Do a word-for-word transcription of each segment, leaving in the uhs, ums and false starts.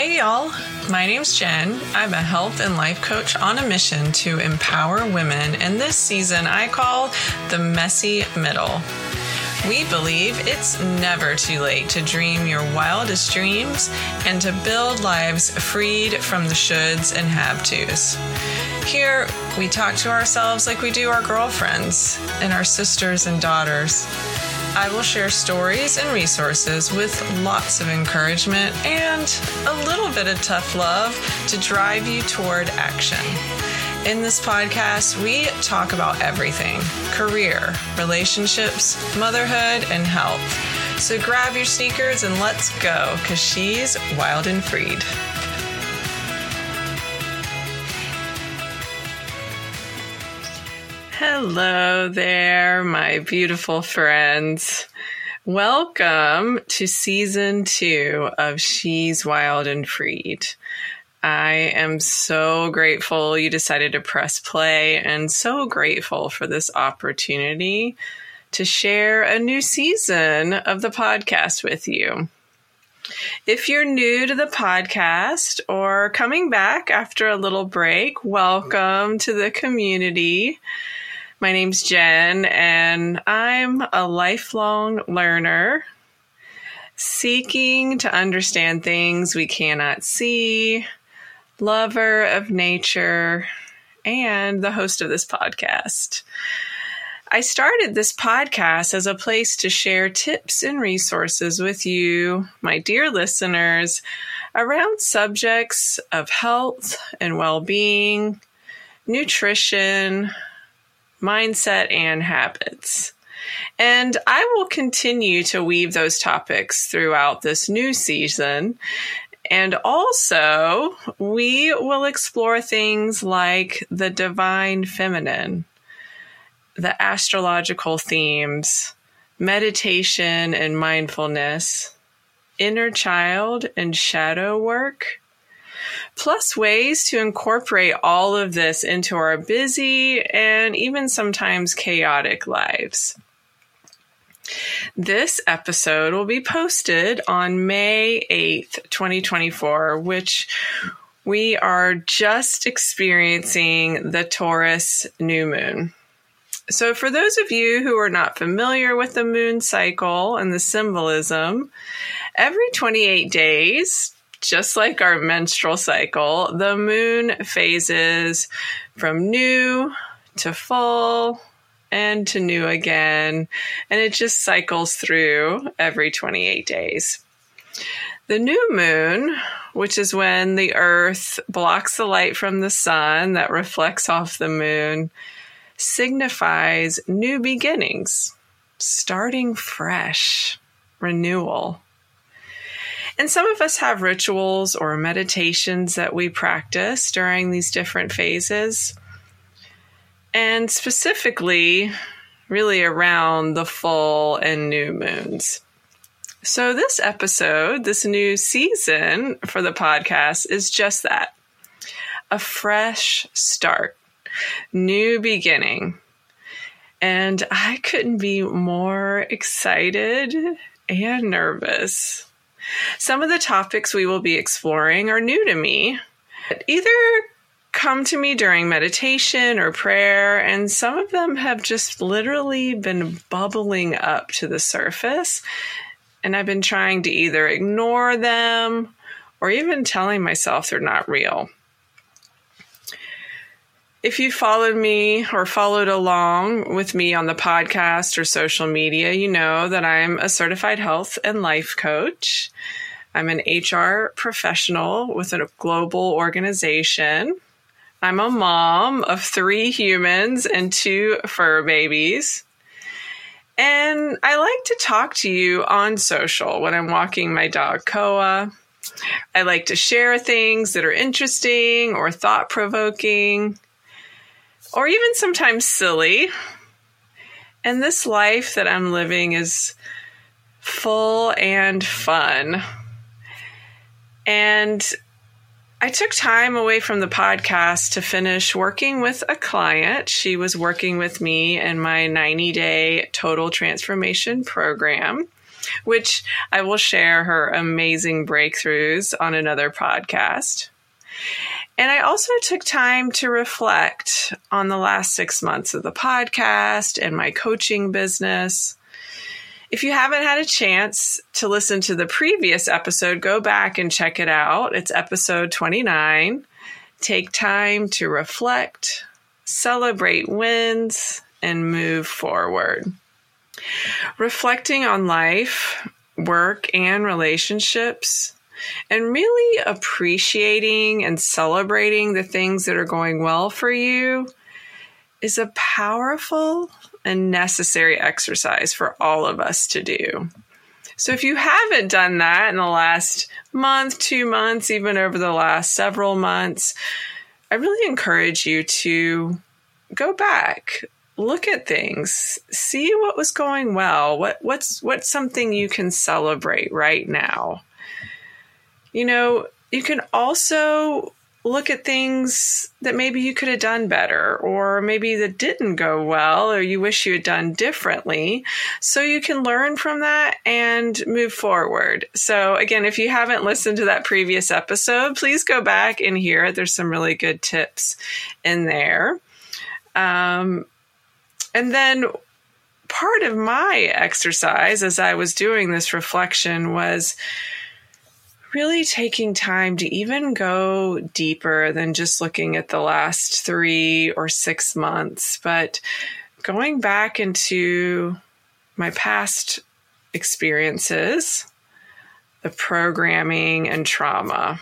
Hey y'all, my name's Jen. I'm a health and life coach on a mission to empower women, and this season I call the messy middle. We believe it's never too late to dream your wildest dreams and to build lives freed from the shoulds and have-tos. Here, we talk to ourselves like we do our girlfriends and our sisters and daughters. I will share stories and resources with lots of encouragement and a little bit of tough love to drive you toward action. In this podcast, we talk about everything: career, relationships, motherhood, and health. So grab your sneakers and let's go, because she's wild and freed. Hello there, my beautiful friends. Welcome to season two of She's Wild and Freed. I am so grateful you decided to press play and so grateful for this opportunity to share a new season of the podcast with you. If you're new to the podcast or coming back after a little break, welcome to the community. My name's Jen, and I'm a lifelong learner seeking to understand things we cannot see, lover of nature, and the host of this podcast. I started this podcast as a place to share tips and resources with you, my dear listeners, around subjects of health and well-being, nutrition, mindset, and habits. And I will continue to weave those topics throughout this new season. And also, we will explore things like the divine feminine, the astrological themes, meditation and mindfulness, inner child and shadow work, plus ways to incorporate all of this into our busy and even sometimes chaotic lives. This episode will be posted on May eighth, twenty twenty-four, which we are just experiencing the Taurus new moon. So for those of you who are not familiar with the moon cycle and the symbolism, every twenty-eight days, just like our menstrual cycle, the moon phases from new to full and to new again, and it just cycles through every twenty-eight days. The new moon, which is when the earth blocks the light from the sun that reflects off the moon, signifies new beginnings, starting fresh, renewal. And some of us have rituals or meditations that we practice during these different phases. And specifically, really around the full and new moons. So this episode, this new season for the podcast is just that. A fresh start, new beginning. And I couldn't be more excited and nervous. Some of the topics we will be exploring are new to me. Either come to me during meditation or prayer, and some of them have just literally been bubbling up to the surface, and I've been trying to either ignore them or even telling myself they're not real. If you followed me or followed along with me on the podcast or social media, you know that I'm a certified health and life coach. I'm an H R professional with a global organization. I'm a mom of three humans and two fur babies. And I like to talk to you on social when I'm walking my dog, Koa. I like to share things that are interesting or thought-provoking, or even sometimes silly. And this life that I'm living is full and fun. And I took time away from the podcast to finish working with a client. She was working with me in my ninety-day total transformation program. which I will share her amazing breakthroughs on another podcast. And I also took time to reflect on the last six months of the podcast and my coaching business. If you haven't had a chance to listen to the previous episode, go back and check it out. It's episode twenty-nine. Take time to reflect, celebrate wins, and move forward. Reflecting on life, work, and relationships, and really appreciating and celebrating the things that are going well for you is a powerful and necessary exercise for all of us to do. So if you haven't done that in the last month, two months, even over the last several months, I really encourage you to go back, look at things, see what was going well, what what's what's something you can celebrate right now. You know, you can also look at things that maybe you could have done better, or maybe that didn't go well, or you wish you had done differently, so you can learn from that and move forward. So again, if you haven't listened to that previous episode, please go back and hear it. There's some really good tips in there. Um, and then part of my exercise as I was doing this reflection was really taking time to even go deeper than just looking at the last three or six months, but going back into my past experiences, the programming and trauma.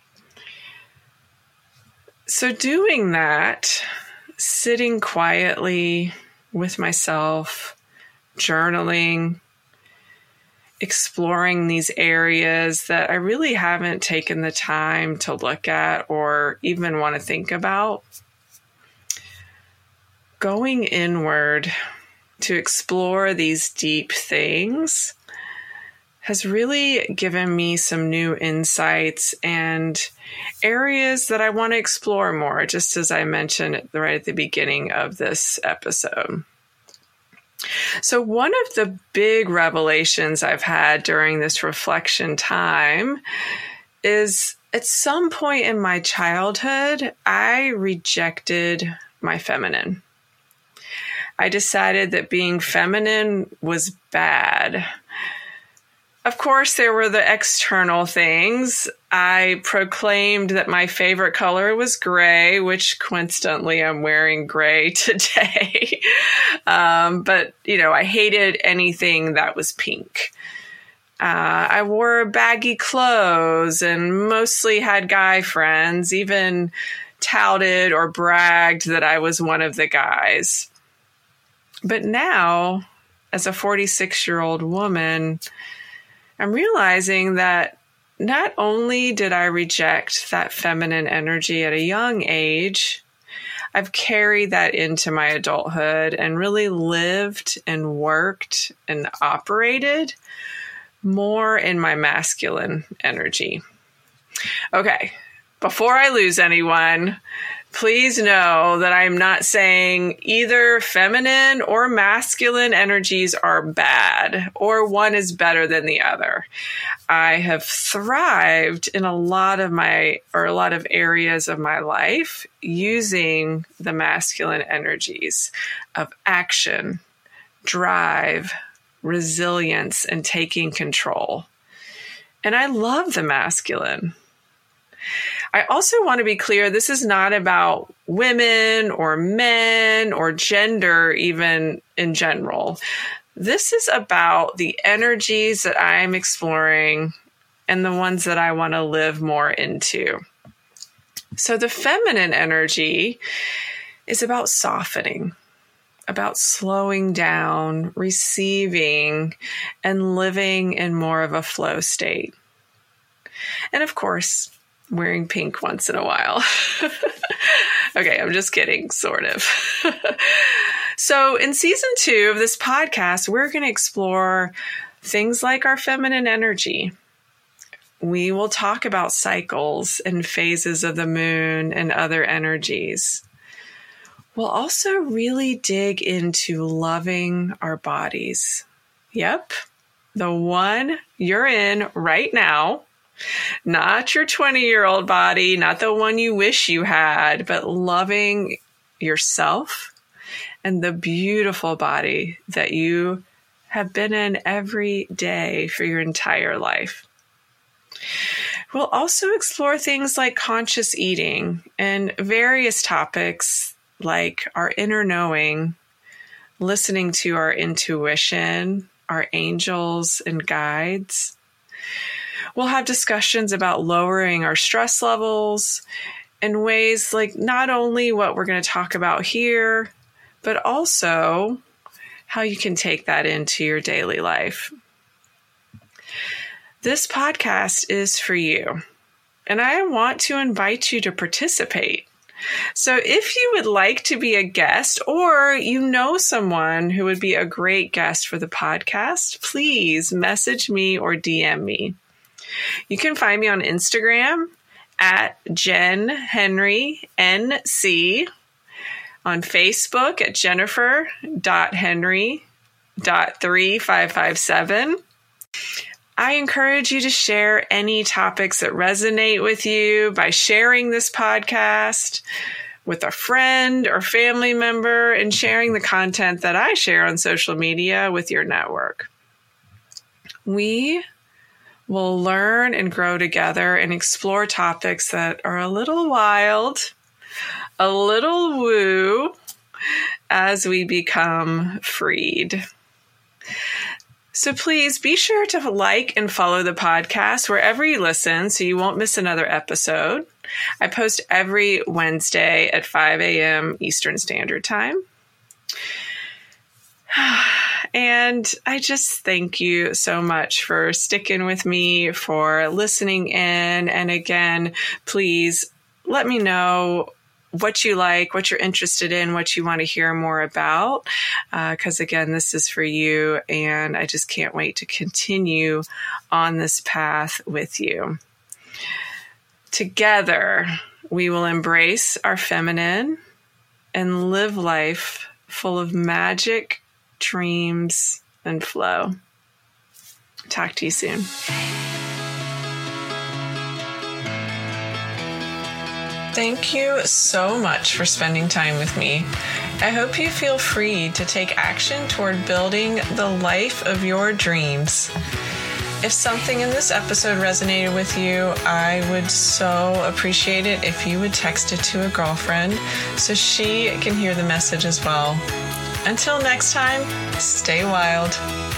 So doing that, sitting quietly with myself, journaling, exploring these areas that I really haven't taken the time to look at or even want to think about. Going inward to explore these deep things has really given me some new insights and areas that I want to explore more, just as I mentioned right at the beginning of this episode. So one of the big revelations I've had during this reflection time is at some point in my childhood, I rejected my feminine. I decided that being feminine was bad. Of course, there were the external things. I proclaimed that my favorite color was gray, which coincidentally I'm wearing gray today. um, but, you know, I hated anything that was pink. Uh, I wore baggy clothes and mostly had guy friends, even touted or bragged that I was one of the guys. But now, as a forty-six-year-old woman, I'm realizing that not only did I reject that feminine energy at a young age, I've carried that into my adulthood and really lived and worked and operated more in my masculine energy. Okay, before I lose anyone, please know that I'm not saying either feminine or masculine energies are bad or one is better than the other. I have thrived in a lot of my, or a lot of areas of my life using the masculine energies of action, drive, resilience, and taking control. And I love the masculine. I also want to be clear, this is not about women or men or gender, even in general. This is about the energies that I'm exploring and the ones that I want to live more into. So the feminine energy is about softening, about slowing down, receiving, and living in more of a flow state. And of course, wearing pink once in a while. Okay, I'm just kidding, sort of. So in season two of this podcast, we're going to explore things like our feminine energy. We will talk about cycles and phases of the moon and other energies. We'll also really dig into loving our bodies. Yep, the one you're in right now, not your twenty-year-old body, not the one you wish you had, but loving yourself and the beautiful body that you have been in every day for your entire life. We'll also explore things like conscious eating and various topics like our inner knowing, listening to our intuition, our angels and guides. We'll have discussions about lowering our stress levels in ways like not only what we're going to talk about here, but also how you can take that into your daily life. This podcast is for you, and I want to invite you to participate. So if you would like to be a guest, or you know someone who would be a great guest for the podcast, please message me or D M me. You can find me on Instagram at Jen Henry N C, on Facebook at Jennifer dot Henry dot three five five seven. I encourage you to share any topics that resonate with you by sharing this podcast with a friend or family member and sharing the content that I share on social media with your network. We will learn and grow together and explore topics that are a little wild, a little woo, as we become freed. So please be sure to like and follow the podcast wherever you listen so you won't miss another episode. I post every Wednesday at five a.m. Eastern Standard Time. And I just thank you so much for sticking with me, for listening in. And again, please let me know what you like, what you're interested in, what you want to hear more about. Because uh, again, this is for you, and I just can't wait to continue on this path with you. Together, we will embrace our feminine and live life full of magic, dreams, and flow. Talk to you soon. Thank you so much for spending time with me. I hope you feel free to take action toward building the life of your dreams. If something in this episode resonated with you, I would so appreciate it if you would text it to a girlfriend so she can hear the message as well. Until next time, stay wild.